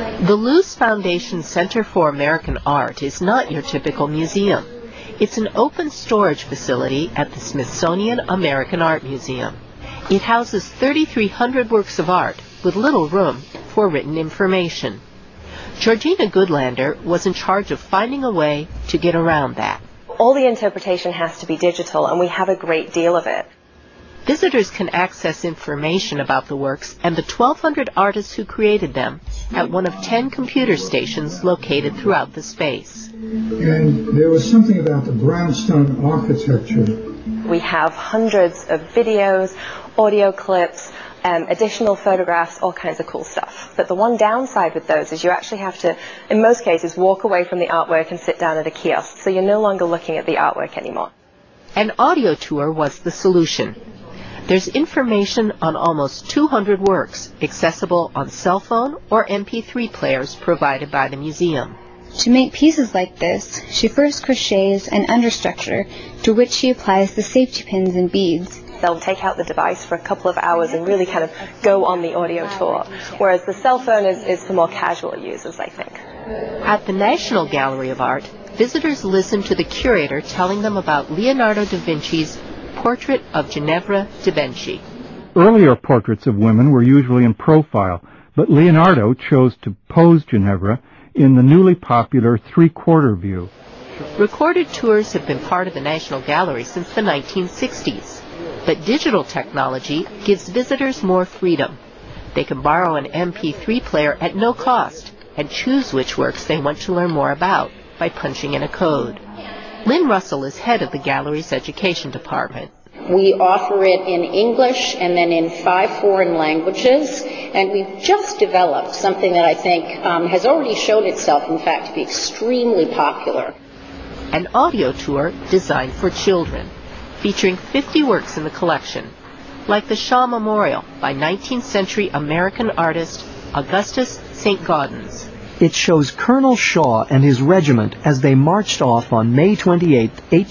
The Luce Foundation Center for American Art is not your typical museum. It's an open storage facility at the Smithsonian American Art Museum. It houses 3,300 works of art with little room for written information. Georgina Goodlander was in charge of finding a way to get around that. All the interpretation has to be digital, and we have a great deal of it. Visitors can access information about the works and the 1,200 artists who created them at one of 10 computer stations located throughout the space. And there was something about the brownstone architecture. We have hundreds of videos, audio clips, additional photographs, all kinds of cool stuff. But the one downside with those is you actually have to, in most cases, walk away from the artwork and sit down at a kiosk. So you're no longer looking at the artwork anymore. An audio tour was the solution. There's information on almost 200 works, accessible on cell phone or MP3 players provided by the museum. To make pieces like this, she first crochets an understructure to which she applies the safety pins and beads. They'll take out the device for a couple of hours and really kind of go on the audio tour, whereas the cell phone is for more casual users, I think. At the National Gallery of Art, visitors listen to the curator telling them about Leonardo da Vinci's Portrait of Ginevra da Benci. Earlier portraits of women were usually in profile, but Leonardo chose to pose Ginevra in the newly popular three-quarter view. Recorded tours have been part of the National Gallery since the 1960s, but digital technology gives visitors more freedom. They can borrow an MP3 player at no cost and choose which works they want to learn more about by punching in a code. Lynn Russell is head of the gallery's education department. We offer it in English and then in 5 foreign languages, and we've just developed something that I think has already shown itself, in fact, to be extremely popular. An audio tour designed for children, featuring 50 works in the collection, like the Shaw Memorial by 19th century American artist Augustus St. Gaudens. It shows Colonel Shaw and his regiment as they marched off on May 28,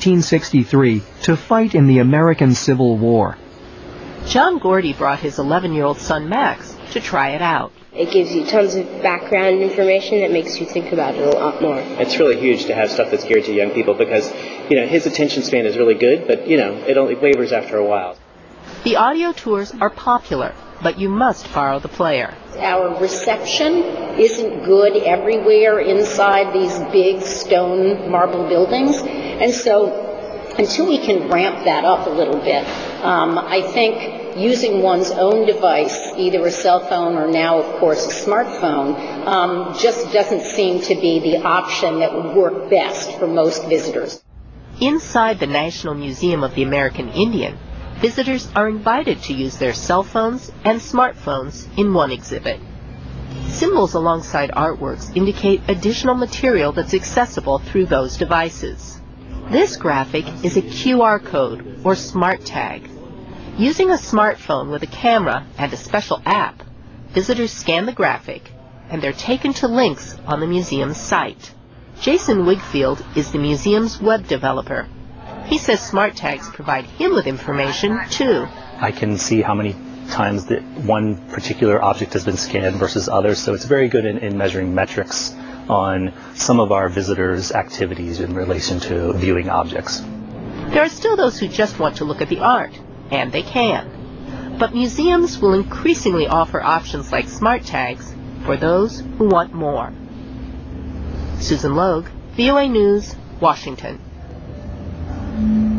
1863, to fight in the American Civil War. John Gordy brought his 11-year-old son Max to try it out. It gives you tons of background information that makes you think about it a lot more. It's really huge to have stuff that's geared to young people because, his attention span is really good, but, it only wavers after a while. The audio tours are popular, but you must borrow the player. Our reception isn't good everywhere inside these big stone marble buildings, and so until we can ramp that up a little bit, I think using one's own device, either a cell phone or now, of course, a smartphone, just doesn't seem to be the option that would work best for most visitors. Inside the National Museum of the American Indian, visitors are invited to use their cell phones and smartphones in one exhibit. Symbols alongside artworks indicate additional material that's accessible through those devices. This graphic is a QR code or smart tag. Using a smartphone with a camera and a special app, visitors scan the graphic and they're taken to links on the museum's site. Jason Wigfield is the museum's web developer. He says smart tags provide him with information, too. I can see how many times that one particular object has been scanned versus others, so it's very good in measuring metrics on some of our visitors' activities in relation to viewing objects. There are still those who just want to look at the art, and they can. But museums will increasingly offer options like smart tags for those who want more. Susan Logue, VOA News, Washington.